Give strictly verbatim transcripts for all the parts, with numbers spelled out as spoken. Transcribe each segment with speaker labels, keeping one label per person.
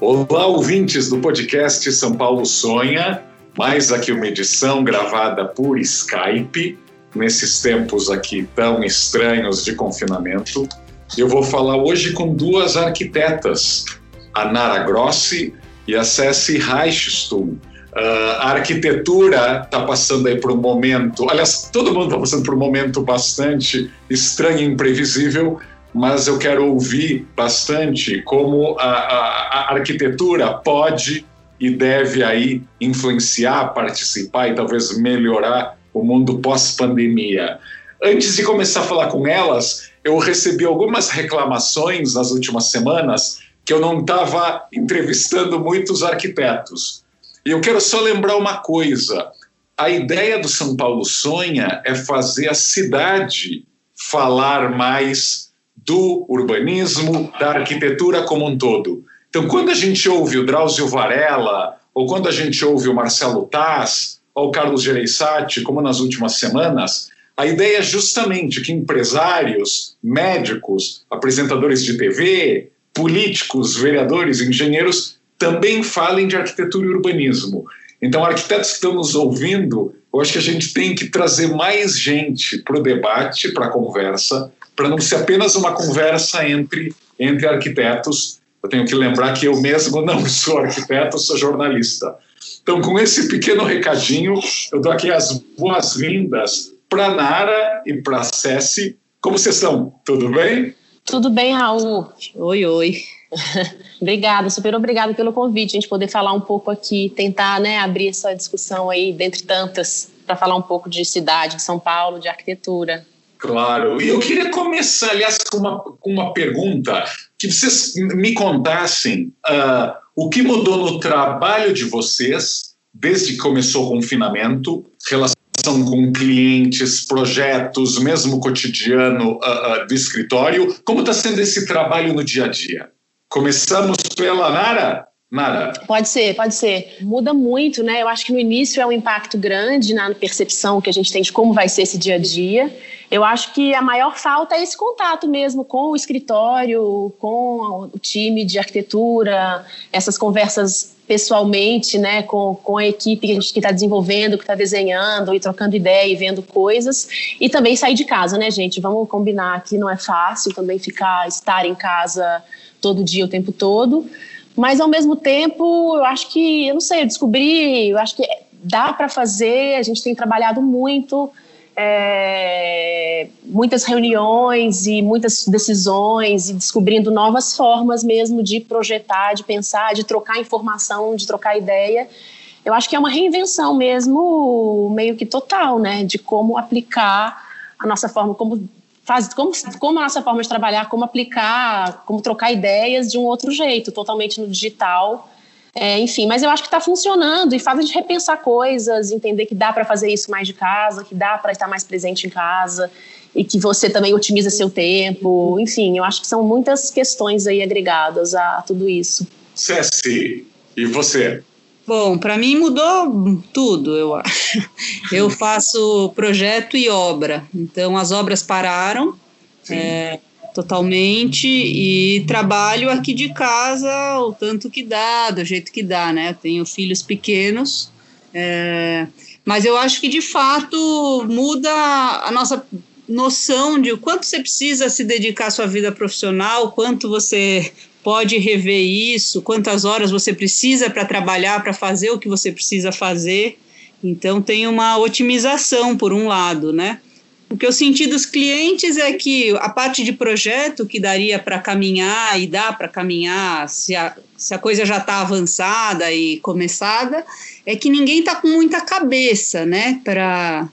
Speaker 1: Olá, ouvintes do podcast São Paulo Sonha, mais aqui uma edição gravada por Skype, nesses tempos aqui tão estranhos de confinamento. Eu vou falar hoje com duas arquitetas, a Nara Grossi e a Ceci Reichstuhl. Uh, a arquitetura está passando aí por um momento, aliás, todo mundo está passando por um momento bastante estranho e imprevisível, mas eu quero ouvir bastante como a, a, a arquitetura pode e deve aí influenciar, participar e talvez melhorar o mundo pós-pandemia. Antes de começar a falar com elas, eu recebi algumas reclamações nas últimas semanas que eu não estava entrevistando muitos arquitetos. E eu quero só lembrar uma coisa, a ideia do São Paulo Sonha é fazer a cidade falar mais do urbanismo, da arquitetura como um todo. Então, quando a gente ouve o Drauzio Varela, ou quando a gente ouve o Marcelo Taz, ou o Carlos Gereissati, como nas últimas semanas, a ideia é justamente que empresários, médicos, apresentadores de T V, políticos, vereadores, engenheiros, também falem de arquitetura e urbanismo. Então, arquitetos que estão nos ouvindo, eu acho que a gente tem que trazer mais gente para o debate, para a conversa, para não ser apenas uma conversa entre, entre arquitetos. Eu tenho que lembrar que eu mesmo não sou arquiteto, sou jornalista. Então, com esse pequeno recadinho, eu dou aqui as boas-vindas para a Nara e para a Ceci. Como vocês estão? Tudo bem?
Speaker 2: Tudo bem, Raul. Oi, oi. Obrigada, super obrigada pelo convite, a gente poder falar um pouco aqui, tentar, né, abrir essa discussão aí, dentre tantas, para falar um pouco de cidade, de São Paulo, de arquitetura.
Speaker 1: Claro, e eu queria começar, aliás, com uma, com uma pergunta, que vocês me contassem uh, o que mudou no trabalho de vocês, desde que começou o confinamento, relação com clientes, projetos, mesmo cotidiano uh, uh, do escritório, como está sendo esse trabalho no dia a dia? Começamos pela Nara? Nara.
Speaker 2: Pode ser, pode ser. Muda muito, né? Eu acho que no início é um impacto grande na percepção que a gente tem de como vai ser esse dia a dia. Eu acho que a maior falta é esse contato mesmo com o escritório, com o time de arquitetura, essas conversas pessoalmente, né, com, com a equipe que a gente está desenvolvendo, que está desenhando e trocando ideia e vendo coisas, e também sair de casa, né, gente? Vamos combinar que não é fácil também ficar, estar em casa todo dia, o tempo todo, mas ao mesmo tempo, eu acho que, eu não sei, eu descobri, eu acho que dá para fazer, a gente tem trabalhado muito, é, muitas reuniões e muitas decisões e descobrindo novas formas mesmo de projetar, de pensar, de trocar informação, de trocar ideia. Eu acho que é uma reinvenção mesmo, meio que total, né, de como aplicar a nossa forma, como Faz, como, como a nossa forma de trabalhar, como aplicar, como trocar ideias de um outro jeito, totalmente no digital, é, enfim, mas eu acho que está funcionando e faz a gente repensar coisas, entender que dá para fazer isso mais de casa, que dá para estar mais presente em casa e que você também otimiza seu tempo, enfim, eu acho que são muitas questões aí agregadas a tudo isso.
Speaker 1: Ceci, e você?
Speaker 3: Bom, para mim mudou tudo, eu acho. Eu faço projeto e obra, então as obras pararam é, totalmente e trabalho aqui de casa o tanto que dá, do jeito que dá, né? Eu tenho filhos pequenos, é, mas eu acho que de fato muda a nossa noção de o quanto você precisa se dedicar à sua vida profissional, quanto você pode rever isso, quantas horas você precisa para trabalhar, para fazer o que você precisa fazer. Então, tem uma otimização, por um lado, né? O que eu senti dos clientes é que a parte de projeto que daria para caminhar, e dá para caminhar, se a, se a coisa já está avançada e começada, é que ninguém está com muita cabeça, né? Para...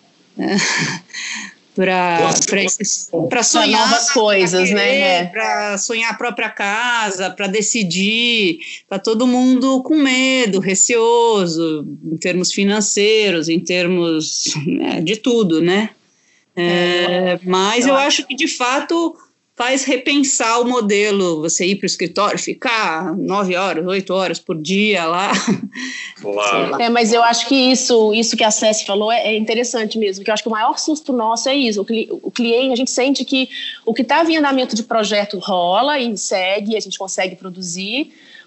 Speaker 3: para sonhar
Speaker 2: novas coisas,
Speaker 3: querer,
Speaker 2: né?
Speaker 3: Para sonhar a própria casa, para decidir, tá todo mundo com medo, receoso, em termos financeiros, em termos né, de tudo, né? É, mas eu acho que de fato faz repensar o modelo, você ir para o escritório, ficar nove horas, oito horas por dia lá.
Speaker 1: Claro.
Speaker 2: É, mas eu acho que isso, isso que a Ceci falou é, é interessante mesmo, porque eu acho que o maior susto nosso é isso, o, cli, o cliente, a gente sente que o que está em andamento de projeto rola e segue, a gente consegue produzir,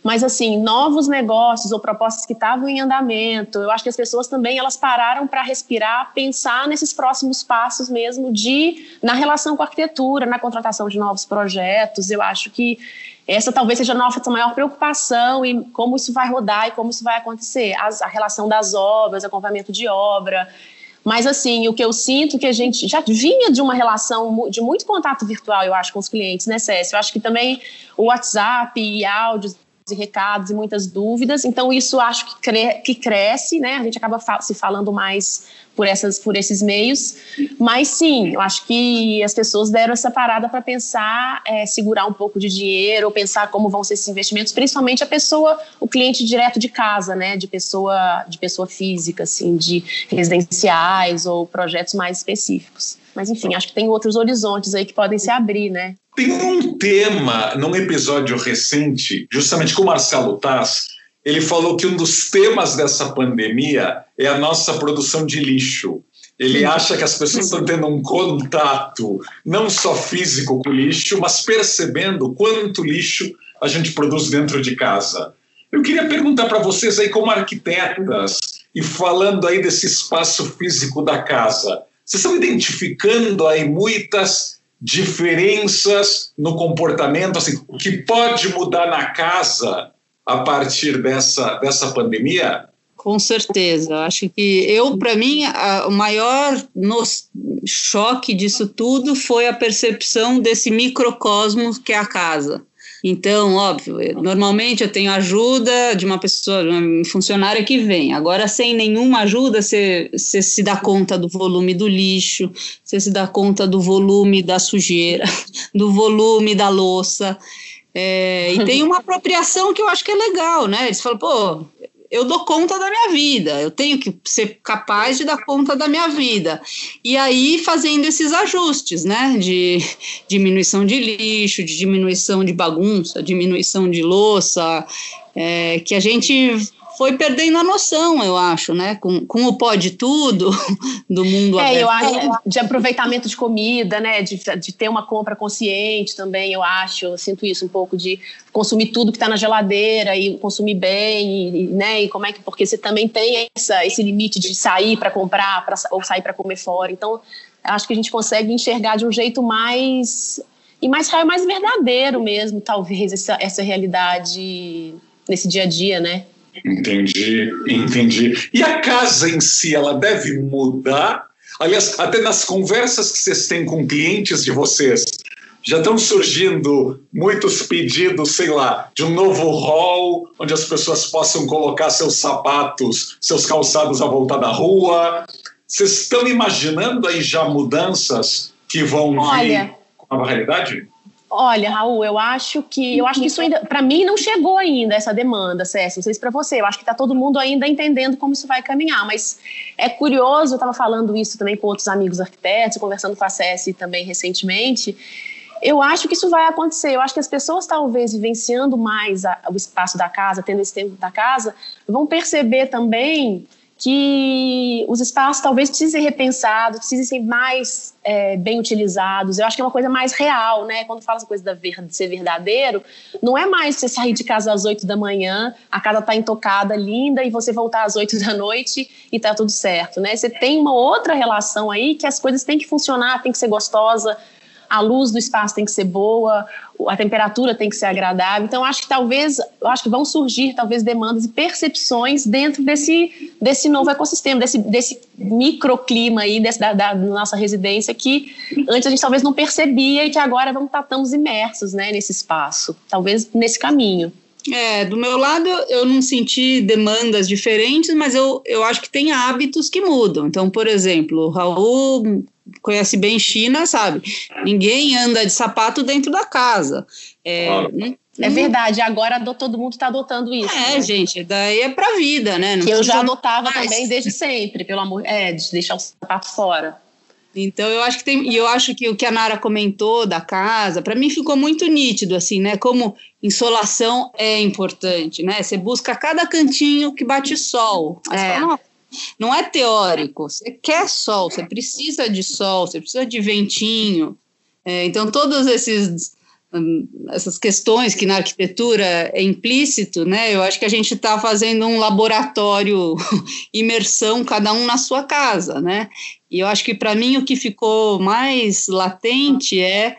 Speaker 2: mas assim, novos negócios ou propostas que estavam em andamento, eu acho que as pessoas também, elas pararam para respirar, pensar nesses próximos passos mesmo de, na relação com a arquitetura, na contratação de novos projetos. Eu acho que essa talvez seja a nossa maior preocupação em como isso vai rodar e como isso vai acontecer, As, a relação das obras, acompanhamento de obra. Mas, assim, o que eu sinto que a gente já vinha de uma relação de muito contato virtual, eu acho, com os clientes, né, Cécio? Eu acho que também o WhatsApp e áudios e recados e muitas dúvidas, então isso acho que, cre que cresce, né? A gente acaba fa se falando mais por, essas, por esses meios, mas sim, eu acho que as pessoas deram essa parada para pensar, é, segurar um pouco de dinheiro, ou pensar como vão ser esses investimentos, principalmente a pessoa, o cliente direto de casa, né? De pessoa, de pessoa física, assim, de residenciais ou projetos mais específicos. Mas enfim, acho que tem outros horizontes aí que podem se abrir, né?
Speaker 1: Tem um tema, num episódio recente, justamente com o Marcelo Taz, ele falou que um dos temas dessa pandemia é a nossa produção de lixo. Ele acha que as pessoas estão tendo um contato não só físico com o lixo, mas percebendo quanto lixo a gente produz dentro de casa. Eu queria perguntar para vocês aí, como arquitetas, e falando aí desse espaço físico da casa, vocês estão identificando aí muitas diferenças no comportamento, assim, o que pode mudar na casa a partir dessa, dessa pandemia?
Speaker 3: Com certeza. Acho que eu, para mim, a, o maior nos, choque disso tudo foi a percepção desse microcosmos que é a casa. Então, óbvio, eu, normalmente eu tenho ajuda de uma pessoa, uma funcionária que vem. Agora, sem nenhuma ajuda, você, você se dá conta do volume do lixo, você se dá conta do volume da sujeira, do volume da louça. É, e tem uma apropriação que eu acho que é legal, né? Eles falam, pô, eu dou conta da minha vida, eu tenho que ser capaz de dar conta da minha vida. E aí fazendo esses ajustes, né, de diminuição de lixo, de diminuição de bagunça, diminuição de louça, é, que a gente foi perdendo a noção, eu acho, né, com, com o pode tudo do mundo
Speaker 2: é,
Speaker 3: aberto.
Speaker 2: Eu acho de aproveitamento de comida, né, de, de ter uma compra consciente também, eu acho, eu sinto isso um pouco, de consumir tudo que está na geladeira e consumir bem, e, né, e como é que, porque você também tem essa, esse limite de sair para comprar pra, ou sair para comer fora, então acho que a gente consegue enxergar de um jeito mais, e mais real, mais verdadeiro mesmo, talvez, essa, essa realidade nesse dia a dia, né.
Speaker 1: Entendi, entendi. E a casa em si, ela deve mudar? Aliás, até nas conversas que vocês têm com clientes de vocês, já estão surgindo muitos pedidos, sei lá, de um novo hall, onde as pessoas possam colocar seus sapatos, seus calçados à volta da rua. Vocês estão imaginando aí já mudanças que vão
Speaker 2: Olha,
Speaker 1: vir com a realidade?
Speaker 2: Olha, Raul, eu acho que eu acho que isso ainda, para mim, não chegou ainda essa demanda, Cécio. Não sei se para você. Eu acho que está todo mundo ainda entendendo como isso vai caminhar. Mas é curioso. Eu estava falando isso também com outros amigos arquitetos, conversando com a Cécio também recentemente. Eu acho que isso vai acontecer. Eu acho que as pessoas, talvez, vivenciando mais a, o espaço da casa, tendo esse tempo da casa, vão perceber também que os espaços talvez precisem ser repensados, precisem ser mais é, bem utilizados. Eu acho que é uma coisa mais real, né? Quando fala essa coisa de ser verdadeiro, não é mais você sair de casa às oito da manhã, a casa tá intocada, linda, e você voltar às oito da noite e tá tudo certo, né? Você tem uma outra relação aí que as coisas têm que funcionar, tem que ser gostosa, a luz do espaço tem que ser boa, a temperatura tem que ser agradável. Então, acho que talvez, eu acho que vão surgir talvez demandas e percepções dentro desse, desse novo ecossistema, desse, desse microclima aí desse, da, da nossa residência que antes a gente talvez não percebia e que agora vamos, estamos imersos, né, nesse espaço, talvez nesse caminho.
Speaker 3: É, do meu lado eu não senti demandas diferentes, mas eu, eu acho que tem hábitos que mudam. Então, por exemplo, o Raul conhece bem China, sabe? Ninguém anda de sapato dentro da casa. É,
Speaker 1: claro.
Speaker 3: não,
Speaker 2: é verdade, agora todo mundo está adotando isso.
Speaker 3: É,
Speaker 2: né?
Speaker 3: gente, daí é pra vida, né? Não
Speaker 2: que eu já adotava
Speaker 3: mais.
Speaker 2: também desde sempre, pelo amor, é, de deixar o sapato fora.
Speaker 3: Então, eu acho que tem, e eu acho que o que a Nara comentou da casa, para mim ficou muito nítido, assim, né, como insolação é importante, né, você busca cada cantinho que bate sol, é. Fala, não, não é teórico, você quer sol, você precisa de sol, você precisa de ventinho, é, então todos esses essas questões que na arquitetura é implícito, né? Eu acho que a gente está fazendo um laboratório imersão, cada um na sua casa, né? E eu acho que para mim o que ficou mais latente é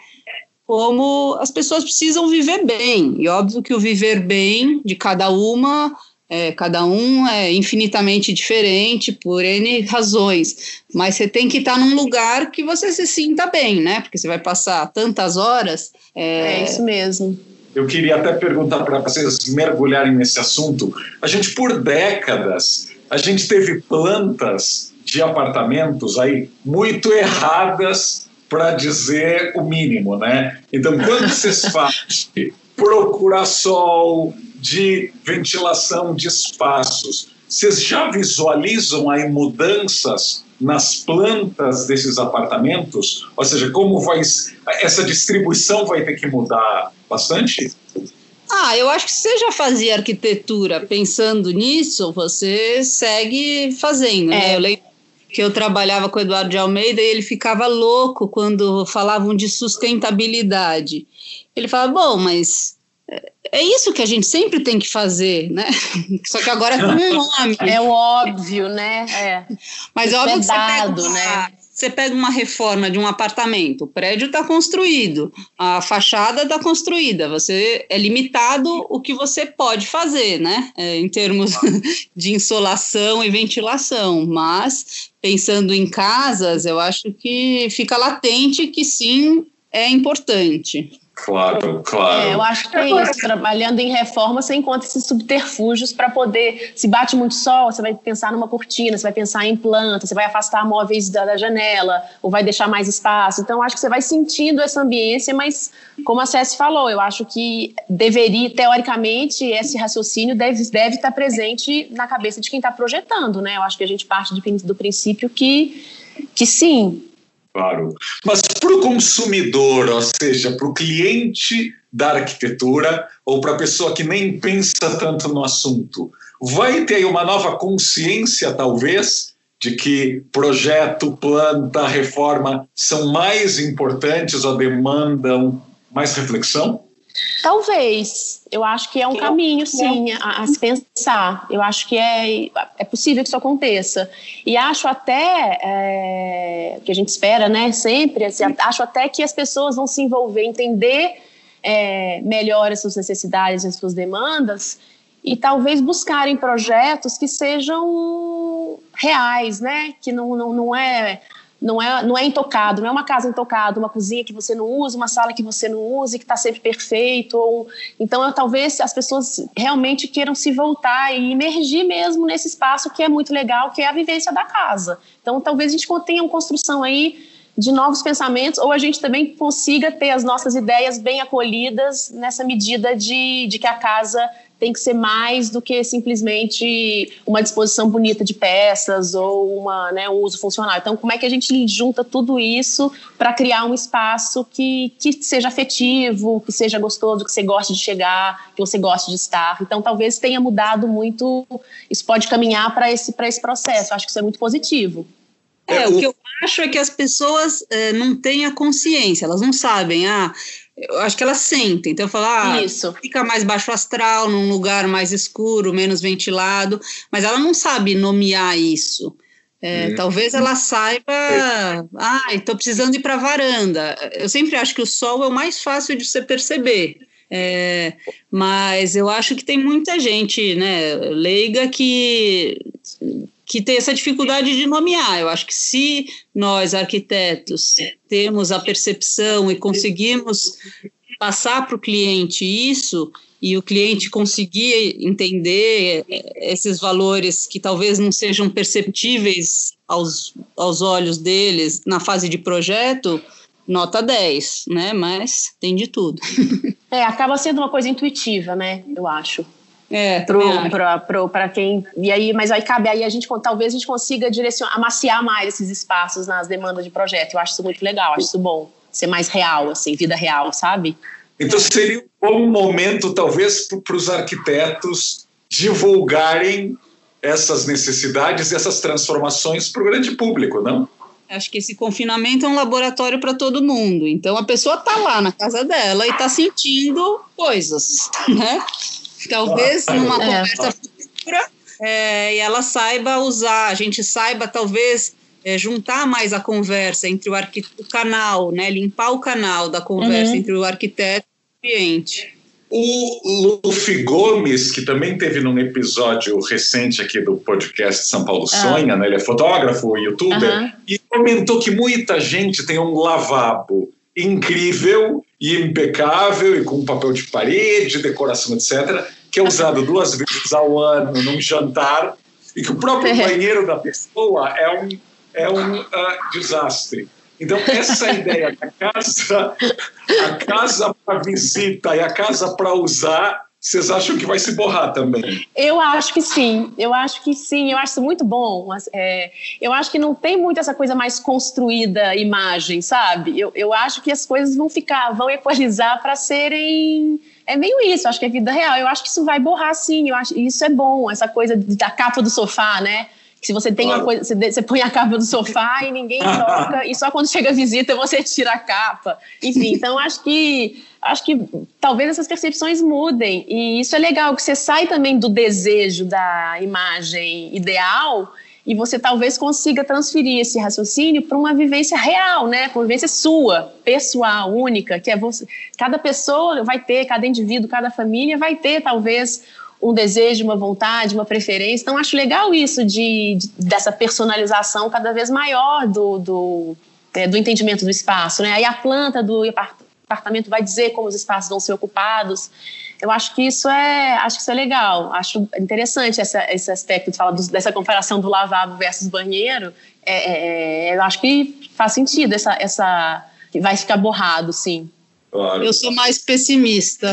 Speaker 3: como as pessoas precisam viver bem, e óbvio que o viver bem de cada uma, é, cada um é infinitamente diferente por N razões, mas você tem que estar num lugar que você se sinta bem, né, porque você vai passar tantas horas.
Speaker 2: É, é isso mesmo.
Speaker 1: Eu queria até perguntar para vocês mergulharem nesse assunto. A gente, por décadas, a gente teve plantas de apartamentos aí muito erradas, para dizer o mínimo, né? Então, quando vocês falam de procurar sol, de ventilação de espaços, vocês já visualizam aí mudanças nas plantas desses apartamentos? Ou seja, como vai essa distribuição vai ter que mudar bastante?
Speaker 3: Ah, eu acho que se você já fazia arquitetura pensando nisso, você segue fazendo, né?
Speaker 2: É.
Speaker 3: Eu lembro que eu trabalhava com o Eduardo de Almeida e ele ficava louco quando falavam de sustentabilidade. Ele falava, bom, mas é isso que a gente sempre tem que fazer, né? Só que agora com um nome.
Speaker 2: É o óbvio, né? É.
Speaker 3: Mas é óbvio que você pega, uma,
Speaker 2: né?
Speaker 3: você pega uma reforma de um apartamento, o prédio está construído, a fachada está construída, você é limitado o que você pode fazer, né? É, em termos de insolação e ventilação, mas pensando em casas, eu acho que fica latente que sim, é importante.
Speaker 1: Claro, claro.
Speaker 2: É, eu acho que é isso. Trabalhando em reforma, você encontra esses subterfúgios para poder... Se bate muito sol, você vai pensar numa cortina, você vai pensar em planta, você vai afastar móveis da, da janela, ou vai deixar mais espaço. Então, acho que você vai sentindo essa ambiência, mas, como a Céci falou, eu acho que deveria, teoricamente, esse raciocínio deve, deve estar presente na cabeça de quem está projetando, né? Eu acho que a gente parte de, do princípio que, que sim.
Speaker 1: Claro. Mas para o consumidor, ou seja, para o cliente da arquitetura, ou para a pessoa que nem pensa tanto no assunto, vai ter aí uma nova consciência, talvez, de que projeto, planta, reforma são mais importantes ou demandam mais reflexão?
Speaker 2: Talvez. Eu acho que é um que caminho, é. sim, a, a se pensar. Eu acho que é, é possível que isso aconteça. E acho até, é, que a gente espera, né, sempre, assim, acho até que as pessoas vão se envolver, entender é, melhor as suas necessidades, as suas demandas, e talvez buscarem projetos que sejam reais, né, que não, não, não é... Não é, não é intocado, não é uma casa intocada, uma cozinha que você não usa, uma sala que você não usa e que está sempre perfeito. Ou, então, eu, talvez as pessoas realmente queiram se voltar e imergir mesmo nesse espaço que é muito legal, que é a vivência da casa. Então, talvez a gente tenha uma construção aí de novos pensamentos, ou a gente também consiga ter as nossas ideias bem acolhidas nessa medida de, de que a casa tem que ser mais do que simplesmente uma disposição bonita de peças ou uma, né, um uso funcional. Então, como é que a gente junta tudo isso para criar um espaço que, que seja afetivo, que seja gostoso, que você goste de chegar, que você goste de estar? Então, talvez tenha mudado muito, isso pode caminhar para esse, para esse processo. Eu acho que isso é muito positivo.
Speaker 3: É, o que eu acho é que as pessoas é, não têm a consciência, elas não sabem, ah, eu acho que elas sentem, então eu falo, ah, Isso. fica mais baixo astral, num lugar mais escuro, menos ventilado, mas ela não sabe nomear isso. É, hum. Talvez ela saiba, ah, estou precisando ir para a varanda. Eu sempre acho que o sol é o mais fácil de você perceber. É, mas eu acho que tem muita gente, né, leiga que, que tem essa dificuldade de nomear. Eu acho que se nós, arquitetos, temos a percepção e conseguimos passar para o cliente isso, e o cliente conseguir entender esses valores que talvez não sejam perceptíveis aos, aos olhos deles na fase de projeto, nota dez, né? Mas tem de tudo.
Speaker 2: É, acaba sendo uma coisa intuitiva, né? Eu acho.
Speaker 3: É,
Speaker 2: para quem. E aí, mas aí cabe aí a gente, talvez a gente consiga direcionar, amaciar mais esses espaços nas demandas de projeto. Eu acho isso muito legal, acho isso bom. Ser mais real, assim, vida real, sabe?
Speaker 1: Então seria um bom momento, talvez, para os arquitetos divulgarem essas necessidades, essas transformações para o grande público, não?
Speaker 3: Acho que esse confinamento é um laboratório para todo mundo. Então, a pessoa está lá na casa dela e está sentindo coisas, né? Talvez numa é. conversa futura é, e ela saiba usar, a gente saiba talvez é, juntar mais a conversa entre o, arqui- o canal, né? Limpar o canal da conversa uhum. entre o arquiteto e o cliente.
Speaker 1: O Luffy Gomes, que também teve num episódio recente aqui do podcast São Paulo Sonha, ah. né? Ele é fotógrafo, youtuber, uh-huh. e comentou que muita gente tem um lavabo incrível e impecável e com papel de parede, decoração, etcétera, que é usado duas vezes ao ano num jantar e que o próprio é. banheiro da pessoa é um, é um uh, desastre. Então, essa ideia da casa, a casa para visita e a casa para usar, vocês acham que vai se borrar também?
Speaker 2: Eu acho que sim, eu acho que sim, eu acho isso muito bom. Mas, é, eu acho que não tem muito essa coisa mais construída, imagem, sabe? Eu, eu acho que as coisas vão ficar, vão equalizar para serem... É meio isso, eu acho que é vida real. Eu acho que isso vai borrar sim, eu acho, isso é bom, essa coisa da capa do sofá, né? Se você tem uma coisa, você põe a capa do sofá e ninguém toca, e só quando chega a visita você tira a capa. Enfim, então acho que, acho que talvez essas percepções mudem. E isso é legal, que você sai também do desejo da imagem ideal e você talvez consiga transferir esse raciocínio para uma vivência real, né? Uma vivência sua, pessoal, única, que é você. Cada pessoa vai ter, cada indivíduo, cada família vai ter talvez um desejo, uma vontade, uma preferência. Então, acho legal isso de, de, dessa personalização cada vez maior do, do, é, do entendimento do espaço, né? Aí a planta do apartamento vai dizer como os espaços vão ser ocupados. Eu acho que isso é, acho que isso é legal. Acho interessante essa, esse aspecto de falar do, dessa comparação do lavabo versus banheiro. É, é, eu acho que faz sentido, essa, essa, vai ficar borrado, sim.
Speaker 3: Claro. Eu sou mais pessimista.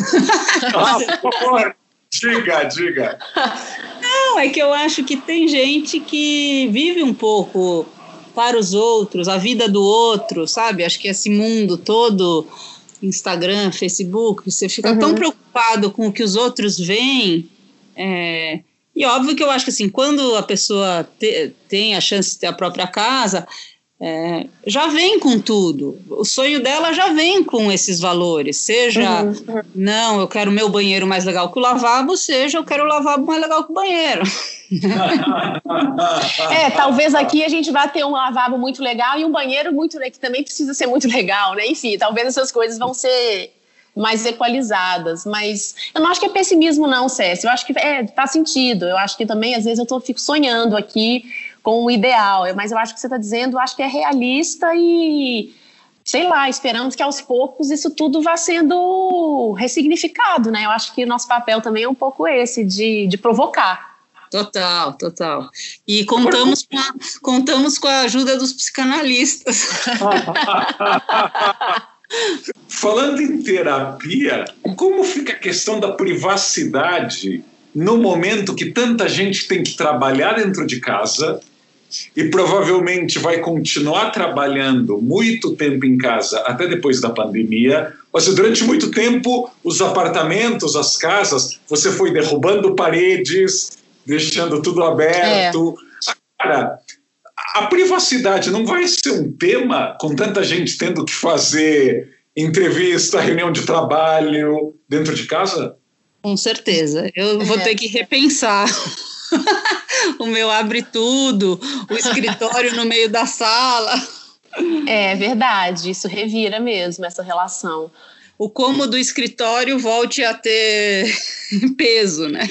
Speaker 1: Ah, por favor. Diga, diga.
Speaker 3: Não, é que eu acho que tem gente que vive um pouco para os outros, a vida do outro, sabe? Acho que esse mundo todo, Instagram, Facebook, você fica uhum. tão preocupado com o que os outros veem. É, e óbvio que eu acho que assim, quando a pessoa te, tem a chance de ter a própria casa, é, já vem com tudo. O sonho dela já vem com esses valores. Seja, uhum. não, eu quero o meu banheiro mais legal que o lavabo, seja, eu quero o lavabo mais legal que o banheiro.
Speaker 2: É, talvez aqui a gente vá ter um lavabo muito legal e um banheiro muito, que também precisa ser muito legal, né? Enfim, talvez essas coisas vão ser mais equalizadas, mas eu não acho que é pessimismo não, Cécio. Eu acho que é, faz sentido. Eu acho que também, às vezes, eu tô, fico sonhando aqui com o ideal, mas eu acho que você está dizendo, acho que é realista e, sei lá, esperamos que aos poucos isso tudo vá sendo ressignificado, né? Eu acho que o nosso papel também é um pouco esse, de, de provocar.
Speaker 3: Total, total. E contamos com a, contamos com a ajuda dos psicanalistas.
Speaker 1: Falando em terapia, como fica a questão da privacidade no momento que tanta gente tem que trabalhar dentro de casa e provavelmente vai continuar trabalhando muito tempo em casa até depois da pandemia? Ou seja, durante muito tempo, os apartamentos, as casas, você foi derrubando paredes, deixando tudo aberto. É. Cara, a privacidade não vai ser um tema com tanta gente tendo que fazer entrevista, reunião de trabalho dentro de casa?
Speaker 3: Com certeza. Eu vou ter que repensar o meu abre tudo, o escritório no meio da sala.
Speaker 2: É verdade, isso revira mesmo essa relação.
Speaker 3: O cômodo do escritório volte a ter peso, né?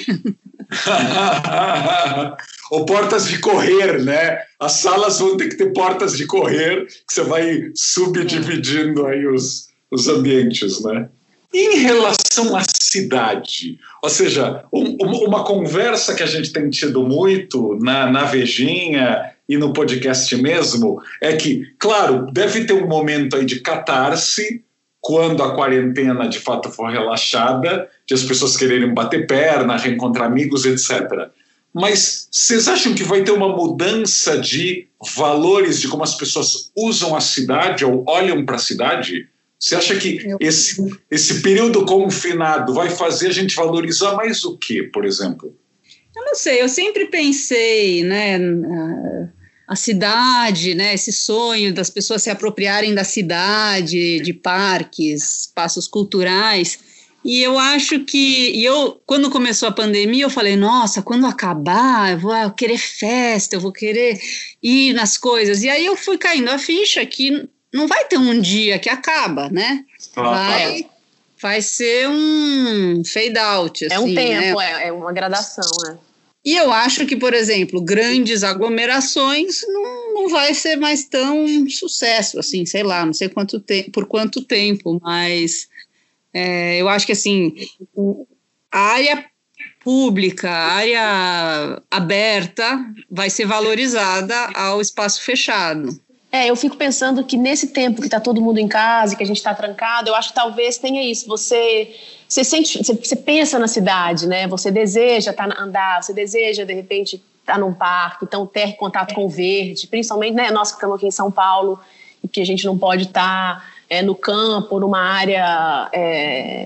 Speaker 1: Ou portas de correr, né? As salas vão ter que ter portas de correr, que você vai subdividindo aí os, os ambientes, né? Em relação à cidade, ou seja, um, uma conversa que a gente tem tido muito na, na Vejinha e no podcast mesmo, é que, claro, deve ter um momento aí de catarse, quando a quarentena de fato for relaxada, de as pessoas quererem bater perna, reencontrar amigos, etcétera. Mas vocês acham que vai ter uma mudança de valores de como as pessoas usam a cidade ou olham para a cidade? Você acha que esse, esse período confinado vai fazer a gente valorizar mais o quê, por exemplo?
Speaker 3: Eu não sei, eu sempre pensei, né, a cidade, né, esse sonho das pessoas se apropriarem da cidade, de parques, espaços culturais. E eu acho que, e eu, quando começou a pandemia, eu falei, nossa, quando acabar, eu vou querer festa, eu vou querer ir nas coisas. E aí eu fui caindo a ficha que não vai ter um dia que acaba, né? Vai, vai ser um fade out, assim,
Speaker 2: é um tempo,
Speaker 3: né?
Speaker 2: é, é uma gradação, né?
Speaker 3: E eu acho que, por exemplo, grandes aglomerações não, não vai ser mais tão sucesso, assim, sei lá, não sei quanto te- por quanto tempo, mas é, eu acho que, assim, o, a área pública, a área aberta vai ser valorizada ao espaço fechado.
Speaker 2: É, eu fico pensando que nesse tempo que está todo mundo em casa, que a gente está trancado, eu acho que talvez tenha isso, você... Você, sente, você, você pensa na cidade, né? Você deseja tá, andar, você deseja, de repente, estar tá num parque, então ter contato com o verde, principalmente, né, nós que estamos aqui em São Paulo, e que a gente não pode estar tá, é, no campo, numa área é,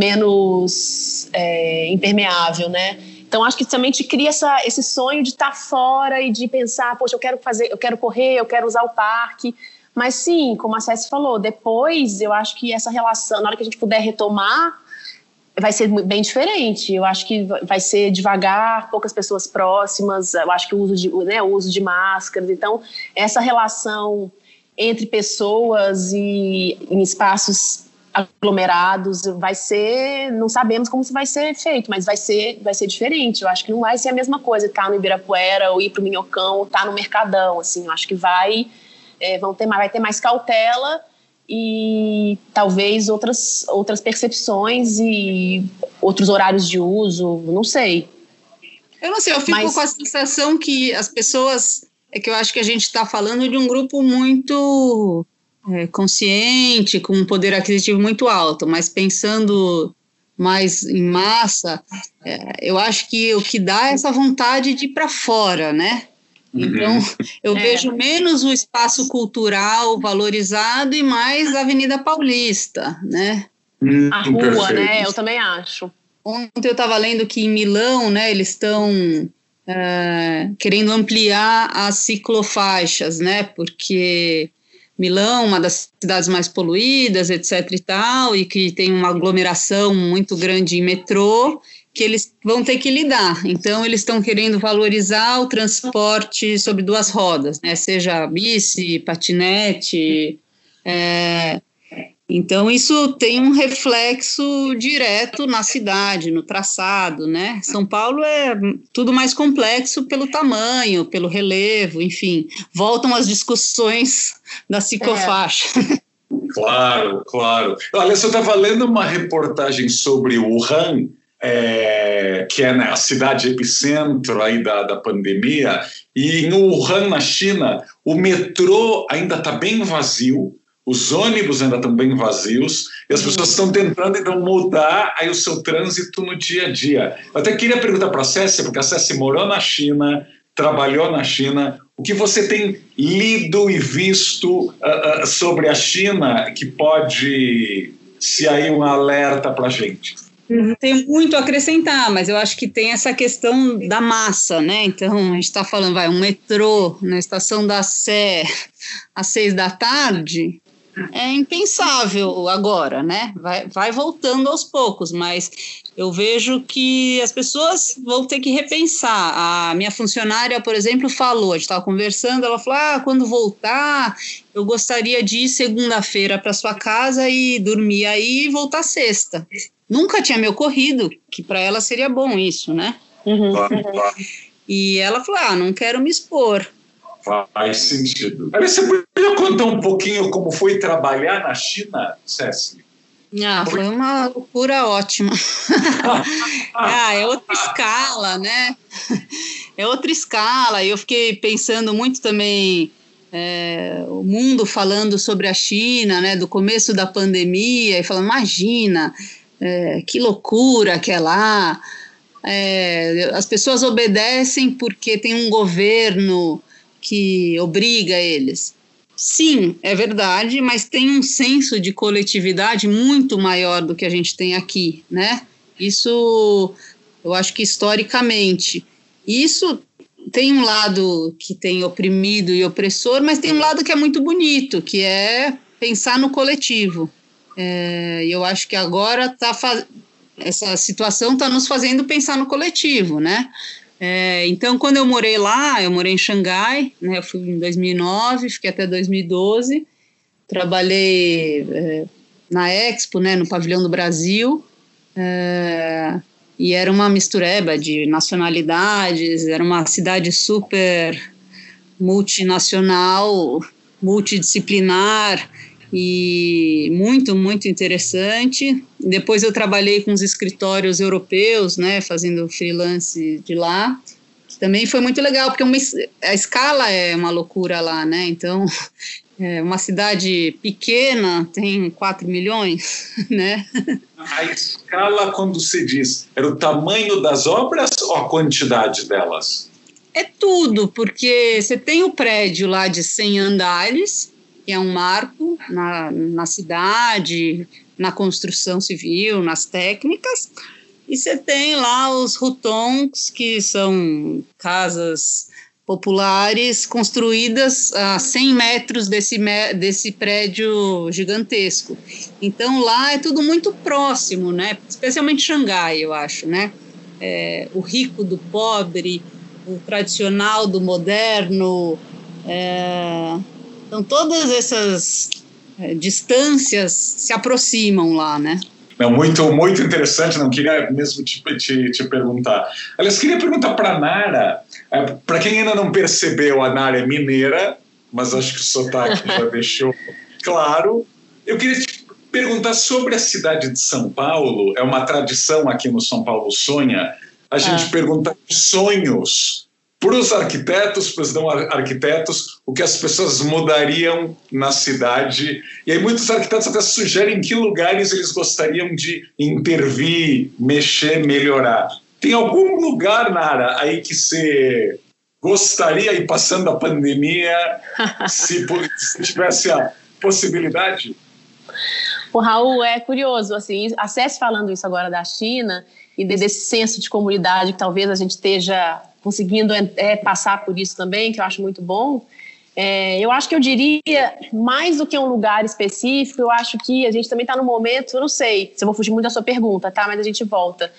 Speaker 2: menos é, impermeável, né? Então, acho que também te cria essa, esse sonho de estar tá fora e de pensar, poxa, eu quero fazer, eu quero correr, eu quero usar o parque. Mas sim, como a Céci falou, depois eu acho que essa relação, na hora que a gente puder retomar, vai ser bem diferente. Eu acho que vai ser devagar, poucas pessoas próximas. Eu acho que o uso de, né, o uso de máscaras. Então, essa relação entre pessoas e em espaços aglomerados vai ser... Não sabemos como isso vai ser feito, mas vai ser, vai ser diferente. Eu acho que não vai ser a mesma coisa estar no Ibirapuera ou ir para o Minhocão ou estar no Mercadão. Assim, eu acho que vai, é, vão ter, vai ter mais cautela e talvez outras, outras percepções e outros horários de uso, não sei.
Speaker 3: Eu não sei, eu fico
Speaker 2: Mas...
Speaker 3: com a sensação que as pessoas, é que eu acho que a gente está falando de um grupo muito é, consciente, com um poder aquisitivo muito alto, mas pensando mais em massa, é, eu acho que o que dá é essa vontade de ir para fora, né? Então, eu é. vejo menos o espaço cultural valorizado e mais a Avenida Paulista, né?
Speaker 2: Hum, a rua, perfeito. Né? Eu também acho.
Speaker 3: Ontem eu estava lendo que em Milão, né, eles estão uh, querendo ampliar as ciclofaixas, né? Porque Milão, uma das cidades mais poluídas, etc e tal, e que tem uma aglomeração muito grande em metrô, que eles vão ter que lidar. Então, eles estão querendo valorizar o transporte sobre duas rodas, né? Seja bici, patinete. É... Então, isso tem um reflexo direto na cidade, no traçado, né? São Paulo é tudo mais complexo pelo tamanho, pelo relevo, enfim. Voltam as discussões da ciclofaixa.
Speaker 1: É. Claro, claro. Olha, você estava lendo uma reportagem sobre Wuhan, É, que é, né, a cidade epicentro aí da, da pandemia, e em Wuhan, na China, o metrô ainda está bem vazio, os ônibus ainda estão bem vazios, e as pessoas estão tentando então mudar aí o seu trânsito no dia a dia. Eu até queria perguntar para a Cécia, porque a Cécia morou na China, trabalhou na China, o que você tem lido e visto uh, uh, sobre a China que pode ser aí um alerta para a gente?
Speaker 3: Não tenho muito a acrescentar, mas eu acho que tem essa questão da massa, né? Então, a gente está falando, vai, um metrô na estação da Sé às seis da tarde, é impensável agora, né? Vai, vai voltando aos poucos, mas eu vejo que as pessoas vão ter que repensar. A minha funcionária, por exemplo, falou, a gente estava conversando, ela falou, ah, quando voltar, eu gostaria de ir segunda-feira para sua casa e dormir aí e voltar sexta. Nunca tinha me ocorrido, que para ela seria bom isso, né?
Speaker 2: Uhum.
Speaker 3: E ela falou, ah, não quero me expor.
Speaker 1: Faz sentido. Você podia contar um pouquinho como foi trabalhar na China, Cécile?
Speaker 3: Ah, foi uma loucura ótima. ah, é outra escala, né? É outra escala. Eu fiquei pensando muito também, é, o mundo falando sobre a China, né? Do começo da pandemia, e falando, imagina, é, que loucura que é lá. É, as pessoas obedecem porque tem um governo que obriga eles. Sim, é verdade, mas tem um senso de coletividade muito maior do que a gente tem aqui, né? Isso, eu acho que historicamente. Isso tem um lado que tem oprimido e opressor, mas tem um lado que é muito bonito, que é pensar no coletivo. É, eu acho que agora tá fa- essa situação está nos fazendo pensar no coletivo, né? É, então, quando eu morei lá, eu morei em Xangai, né, eu fui em dois mil e nove, fiquei até dois mil e doze, trabalhei é, na Expo, né, no Pavilhão do Brasil, é, e era uma mistureba de nacionalidades, era uma cidade super multinacional, multidisciplinar, e muito, muito interessante. Depois eu trabalhei com os escritórios europeus, né, fazendo freelance de lá, que também foi muito legal, porque uma, a escala é uma loucura lá, né, então, é uma cidade pequena, tem quatro milhões, né.
Speaker 1: A escala, quando se diz, era o tamanho das obras ou a quantidade delas?
Speaker 3: É tudo, porque você tem o prédio lá de cem andares, que é um marco na, na cidade, na construção civil, nas técnicas, e você tem lá os hutongs, que são casas populares construídas a cem metros desse, desse prédio gigantesco. Então, lá é tudo muito próximo, né? Especialmente Xangai, eu acho, né? É, o rico do pobre, o tradicional do moderno, é, então todas essas é, distâncias se aproximam lá, né?
Speaker 1: Não, muito, muito interessante, não queria mesmo te, te, te perguntar. Aliás, queria perguntar para a Nara, é, para quem ainda não percebeu, a Nara é mineira, mas acho que o sotaque já deixou claro. Eu queria te perguntar sobre a cidade de São Paulo, é uma tradição aqui no São Paulo Sonha, a gente ah. pergunta sonhos para os arquitetos, para os não arquitetos, o que as pessoas mudariam na cidade. E aí muitos arquitetos até sugerem que lugares eles gostariam de intervir, mexer, melhorar. Tem algum lugar, Nara, aí que você gostaria, e passando a pandemia, se, se tivesse a possibilidade?
Speaker 2: O Raul, é curioso, assim, a Cési falando isso agora da China e desse senso de comunidade que talvez a gente esteja conseguindo é, passar por isso também, que eu acho muito bom. É, eu acho que eu diria, mais do que um lugar específico, eu acho que a gente também está no momento, eu não sei se eu vou fugir muito da sua pergunta, tá? Mas a gente volta.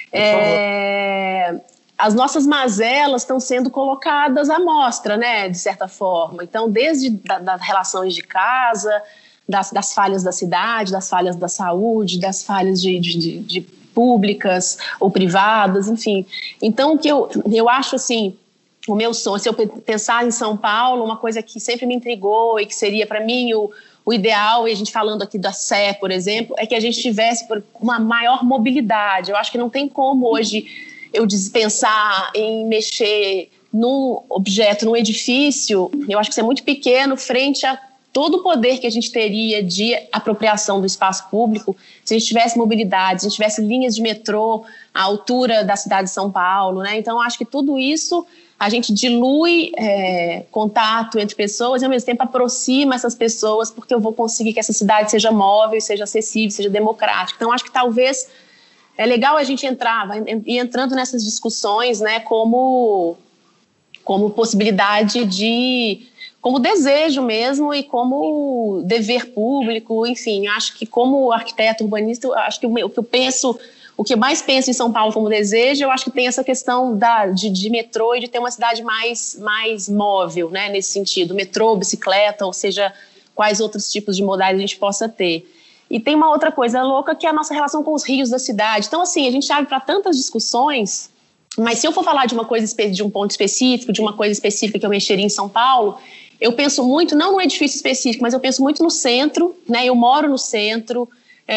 Speaker 2: É, as nossas mazelas estão sendo colocadas à mostra, né, de certa forma. Então, desde da, das relações de casa, das, das falhas da cidade, das falhas da saúde, das falhas de, de, de, de públicas ou privadas, enfim. Então, o que eu, eu acho, assim, o meu sonho, se eu pensar em São Paulo, uma coisa que sempre me intrigou e que seria, para mim, o, o ideal, e a gente falando aqui da Sé, por exemplo, é que a gente tivesse uma maior mobilidade. Eu acho que não tem como hoje eu pensar em mexer num objeto, num edifício, eu acho que isso é muito pequeno frente a todo o poder que a gente teria de apropriação do espaço público se a gente tivesse mobilidade, se a gente tivesse linhas de metrô à altura da cidade de São Paulo, né? Então, acho que tudo isso a gente dilui é, contato entre pessoas e, ao mesmo tempo, aproxima essas pessoas, porque eu vou conseguir que essa cidade seja móvel, seja acessível, seja democrática. Então, acho que talvez é legal a gente entrar, ir entrando nessas discussões, né, como, como possibilidade de... como desejo mesmo e como dever público, enfim, acho que como arquiteto urbanista, acho que o que eu penso, o que eu mais penso em São Paulo como desejo, eu acho que tem essa questão da, de, de metrô e de ter uma cidade mais, mais móvel, né, nesse sentido, metrô, bicicleta, ou seja, quais outros tipos de modais a gente possa ter. E tem uma outra coisa louca que é a nossa relação com os rios da cidade. Então, assim, a gente abre para tantas discussões, mas se eu for falar de uma coisa, de um ponto específico, de uma coisa específica que eu mexeria em São Paulo, eu penso muito, não num edifício específico, mas eu penso muito no centro, né? Eu moro no centro,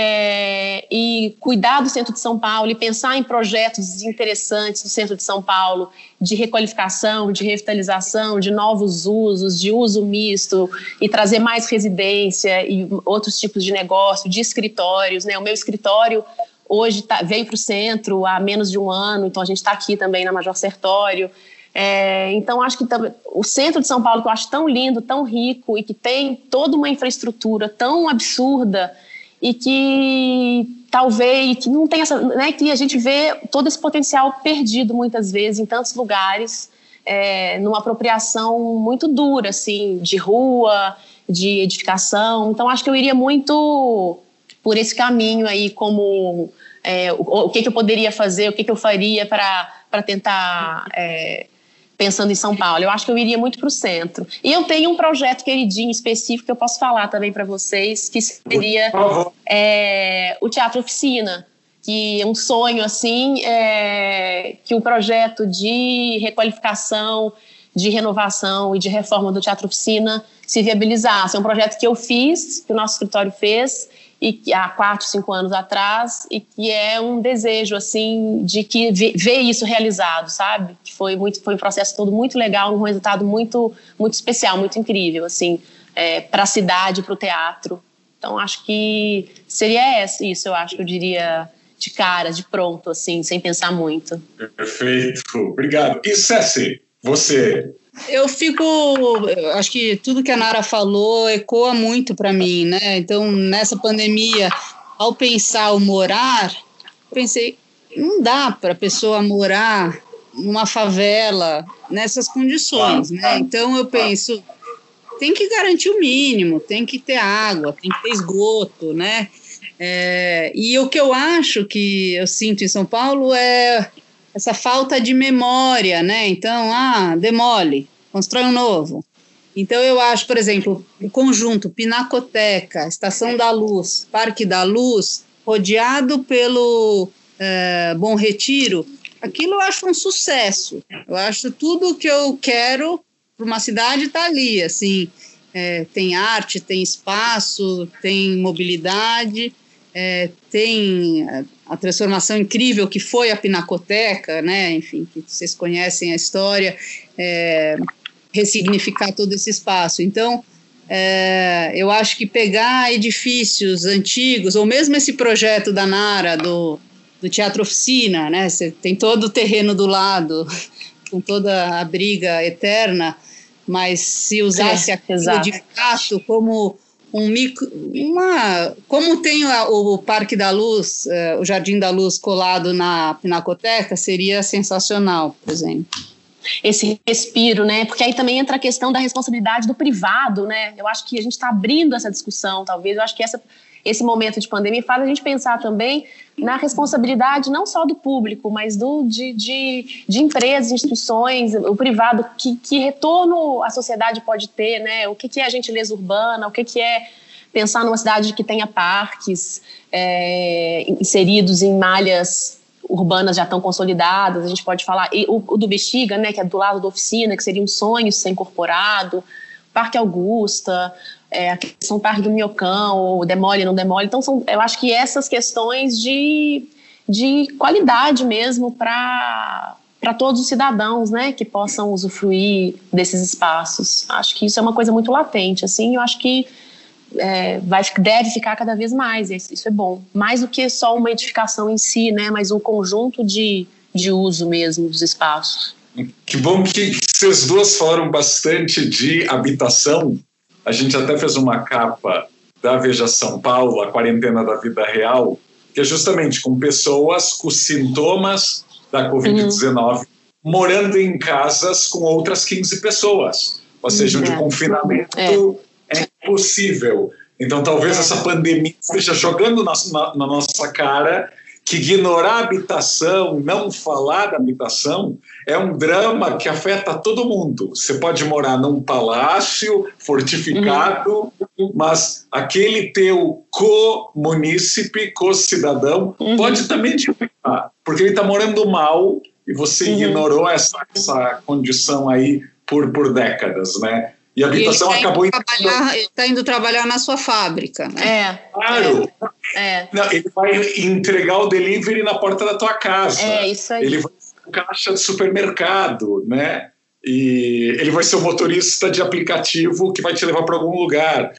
Speaker 2: é, e cuidar do centro de São Paulo e pensar em projetos interessantes do centro de São Paulo, de requalificação, de revitalização, de novos usos, de uso misto, e trazer mais residência e outros tipos de negócio, de escritórios, né? O meu escritório hoje tá, veio para o centro há menos de um ano, então a gente está aqui também na Major Sertório. É, então, acho que o centro de São Paulo, que eu acho tão lindo, tão rico e que tem toda uma infraestrutura tão absurda e que talvez que não tem essa, né, que a gente vê todo esse potencial perdido muitas vezes em tantos lugares, é, numa apropriação muito dura, assim, de rua, de edificação. Então, acho que eu iria muito por esse caminho aí, como é, o, o que, que eu poderia fazer, o que, que eu faria para tentar... É, pensando em São Paulo, eu acho que eu iria muito para o centro. E eu tenho um projeto queridinho específico que eu posso falar também para vocês, que seria é, o Teatro Oficina, que é um sonho, assim, é, que o projeto de requalificação, de renovação e de reforma do Teatro Oficina se viabilizasse. É um projeto que eu fiz, que o nosso escritório fez, e que, há quatro, cinco anos atrás, e que é um desejo, assim, de que ver isso realizado, sabe? Que foi, muito, foi um processo todo muito legal, um resultado muito, muito especial, muito incrível, assim, é, para a cidade, para o teatro. Então, acho que seria isso, eu acho que eu diria de cara, de pronto, assim, sem pensar muito.
Speaker 1: Perfeito, obrigado. E Ceci, você...
Speaker 3: Eu fico, acho que tudo que a Nara falou ecoa muito para mim, né? Então, nessa pandemia, ao pensar o morar, pensei, não dá para a pessoa morar numa favela nessas condições, né? Então, eu penso, tem que garantir o mínimo, tem que ter água, tem que ter esgoto, né? É, e o que eu acho que eu sinto em São Paulo é essa falta de memória, né? Então, ah, demole, constrói um novo. Então, eu acho, por exemplo, o conjunto Pinacoteca, Estação da Luz, Parque da Luz, rodeado pelo é, Bom Retiro, aquilo eu acho um sucesso. Eu acho tudo que eu quero para uma cidade está ali, assim, é, tem arte, tem espaço, tem mobilidade, é, tem a transformação incrível que foi a Pinacoteca, né? Enfim, que vocês conhecem a história, é, ressignificar todo esse espaço. Então, é, eu acho que pegar edifícios antigos, ou mesmo esse projeto da Nara, do, do Teatro Oficina, né? Você tem todo o terreno do lado, com toda a briga eterna, mas se usasse é, aquilo exato. De fato como um micro, uma, como tem o, o Parque da Luz, uh, o Jardim da Luz colado na Pinacoteca, seria sensacional, por exemplo.
Speaker 2: Esse respiro, né? Porque aí também entra a questão da responsabilidade do privado, né? Eu acho que a gente está abrindo essa discussão, talvez. Eu acho que essa, esse momento de pandemia faz a gente pensar também na responsabilidade não só do público, mas do, de, de, de empresas, instituições, o privado, que, que retorno a sociedade pode ter, né? O que, que é a gentileza urbana, o que, que é pensar numa cidade que tenha parques é, inseridos em malhas urbanas já tão consolidadas. A gente pode falar, e o, o do Bexiga, né, que é do lado da Oficina, que seria um sonho ser incorporado, Parque Augusta, é, a questão do Parque do Minhocão, ou demole, não demole. Então, são, eu acho que essas questões de, de qualidade mesmo para para todos os cidadãos, né, que possam usufruir desses espaços. Acho que isso é uma coisa muito latente, assim, eu acho que É, vai, deve ficar cada vez mais, isso é bom, mais do que só uma edificação em si, né, mas um conjunto de, de uso mesmo dos espaços.
Speaker 1: Que bom que vocês duas falaram bastante de habitação. A gente até fez uma capa da Veja São Paulo, a quarentena da vida real, que é justamente com pessoas com sintomas da covid dezenove uhum. morando em casas com outras quinze pessoas, ou seja, onde é. o confinamento é. é impossível. Então, talvez essa pandemia esteja jogando na, na, na nossa cara que ignorar a habitação, não falar da habitação, é um drama que afeta todo mundo. Você pode morar num palácio fortificado, uhum. mas aquele teu co-munícipe, co-cidadão, uhum. pode também te afetar, porque ele está morando mal e você uhum. ignorou essa, essa condição aí por, por décadas, né? E a habitação
Speaker 3: ele tá
Speaker 1: acabou...
Speaker 3: Indo trabalhar, ele está indo trabalhar na sua fábrica. Né?
Speaker 2: É.
Speaker 1: Claro.
Speaker 2: É. É.
Speaker 1: Não, ele vai entregar o delivery na porta da tua casa.
Speaker 2: É, isso aí.
Speaker 1: Ele vai ser um caixa de supermercado, né? E ele vai ser o motorista de aplicativo que vai te levar para algum lugar.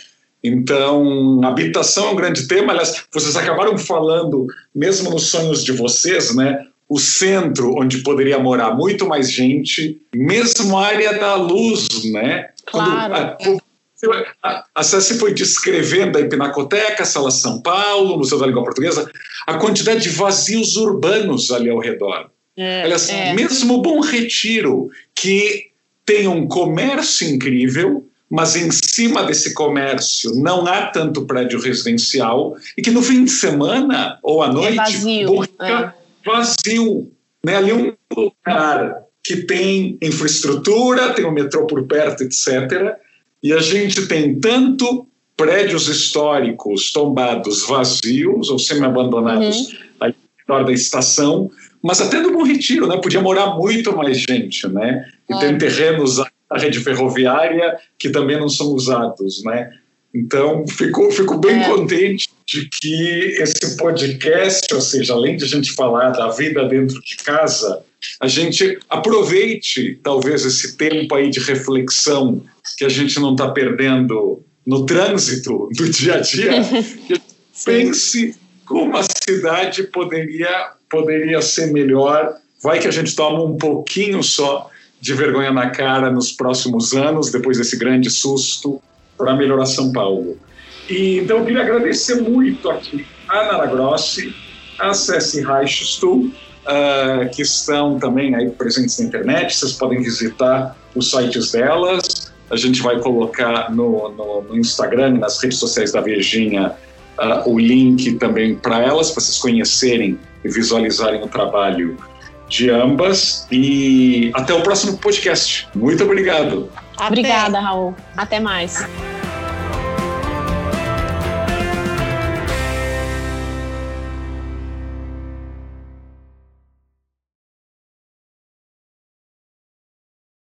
Speaker 1: Então, habitação é um grande tema. Aliás, vocês acabaram falando, mesmo nos sonhos de vocês, né? O centro, onde poderia morar muito mais gente, mesmo a área da luz, né?
Speaker 2: Claro.
Speaker 1: Quando a, a, a Ceci foi descrevendo a Pinacoteca, a Sala São Paulo, o Museu da Língua Portuguesa, a quantidade de vazios urbanos ali ao redor. É, Olha, é. Mesmo Bom Retiro, que tem um comércio incrível, mas em cima desse comércio não há tanto prédio residencial, e que no fim de semana ou à noite,
Speaker 2: é vazio,
Speaker 1: Bom Retiro é vazio. Né? Ali é um lugar que tem infraestrutura, tem o metrô por perto, etcétera. E a gente tem tanto prédios históricos tombados vazios ou semi-abandonados uhum. ali ao redor da estação, mas até no Bom Retiro, né? Podia morar muito mais gente, né? E é. tem terrenos da rede ferroviária que também não são usados, né? Então, fico, fico bem é. contente de que esse podcast, ou seja, além de a gente falar da vida dentro de casa, a gente aproveite, talvez, esse tempo aí de reflexão que a gente não está perdendo no trânsito do dia a dia, e pense como a cidade poderia, poderia ser melhor. Vai que a gente toma um pouquinho só de vergonha na cara nos próximos anos, depois desse grande susto, para melhorar São Paulo. E, então, eu queria agradecer muito aqui a Nara Grossi, a Ceci Reichstuhl, uh, que estão também aí presentes na internet. Vocês podem visitar os sites delas. A gente vai colocar no, no, no Instagram e nas redes sociais da Virgínia uh, o link também para elas, para vocês conhecerem e visualizarem o trabalho de ambas. E até o próximo podcast. Muito obrigado.
Speaker 2: Obrigada, Raul. Até mais.